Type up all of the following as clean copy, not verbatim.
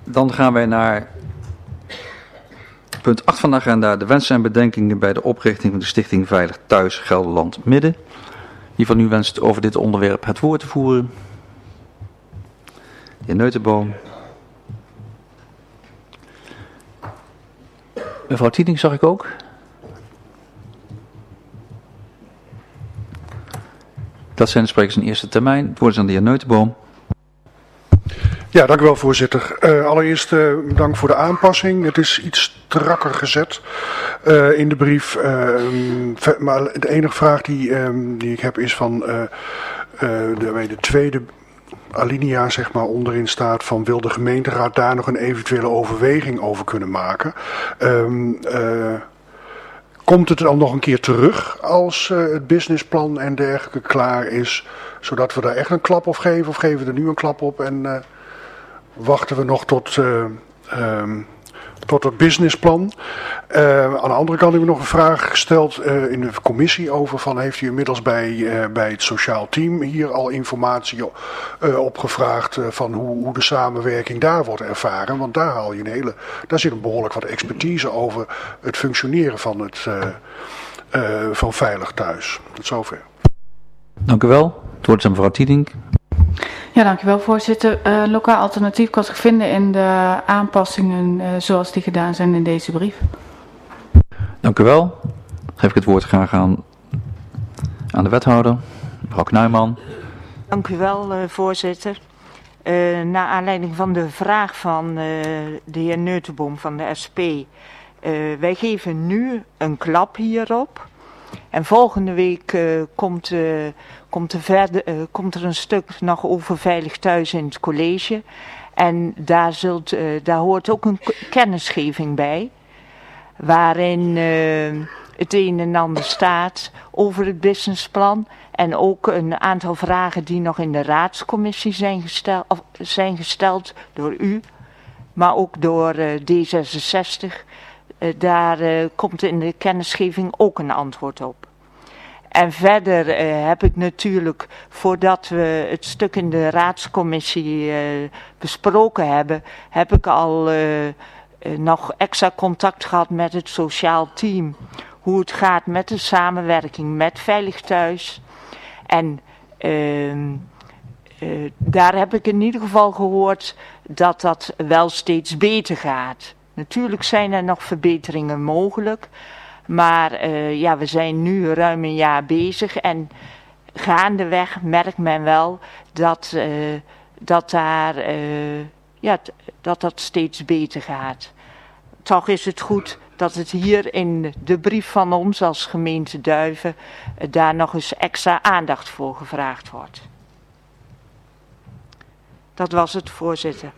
Dan gaan wij naar punt 8 van de agenda. De wensen en bedenkingen bij de oprichting van de Stichting Veilig Thuis Gelderland Midden. Wie van u wenst over dit onderwerp het woord te voeren? De heer Neutenboom. Mevrouw Tieding zag ik ook. Dat zijn de sprekers in eerste termijn. Het woord is aan de heer Neutenboom. Ja, dank u wel, voorzitter. Allereerst dank voor de aanpassing. Het is iets strakker gezet in de brief. Maar de enige vraag die ik heb is van de tweede alinea, zeg maar, onderin staat van wil de gemeenteraad daar nog een eventuele overweging over kunnen maken. Komt het dan nog een keer terug als het businessplan en dergelijke klaar is, zodat we daar echt een klap op geven, of geven we er nu een klap op en wachten we nog tot het businessplan. Aan de andere kant hebben we nog een vraag gesteld in de commissie over van heeft u inmiddels bij het sociaal team hier al informatie opgevraagd van hoe de samenwerking daar wordt ervaren. Want daar haal je daar zit een behoorlijk wat expertise over het functioneren van Veilig Thuis. Tot zover. Dank u wel. Het woord is aan mevrouw Tieding. Ja, dankjewel voorzitter. Lokaal alternatief kan zich vinden in de aanpassingen zoals die gedaan zijn in deze brief. Dank u wel. Dan geef ik het woord graag aan de wethouder, mevrouw Knuijman. Dank u wel, voorzitter. Naar aanleiding van de vraag van de heer Neutenboom van de SP. Wij geven nu een klap hierop. En volgende week komt er een stuk nog over Veilig Thuis in het college. En daar hoort ook een kennisgeving bij. Waarin het een en ander staat over het businessplan. En ook een aantal vragen die nog in de raadscommissie zijn gesteld door u. Maar ook door D66. Daar komt in de kennisgeving ook een antwoord op. En verder heb ik natuurlijk, voordat we het stuk in de raadscommissie besproken hebben, heb ik al nog extra contact gehad met het sociaal team. Hoe het gaat met de samenwerking met Veilig Thuis. En daar heb ik in ieder geval gehoord dat dat wel steeds beter gaat. Natuurlijk zijn er nog verbeteringen mogelijk. Maar we zijn nu ruim een jaar bezig. En gaandeweg merkt men wel dat dat steeds beter gaat. Toch is het goed dat het hier in de brief van ons als gemeente Duiven daar nog eens extra aandacht voor gevraagd wordt. Dat was het, voorzitter.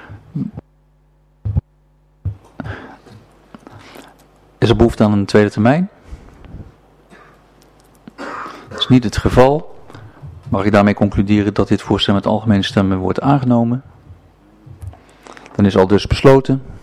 Is er behoefte aan een tweede termijn? Dat is niet het geval. Mag ik daarmee concluderen dat dit voorstel met algemene stemmen wordt aangenomen? Dan is al dus besloten.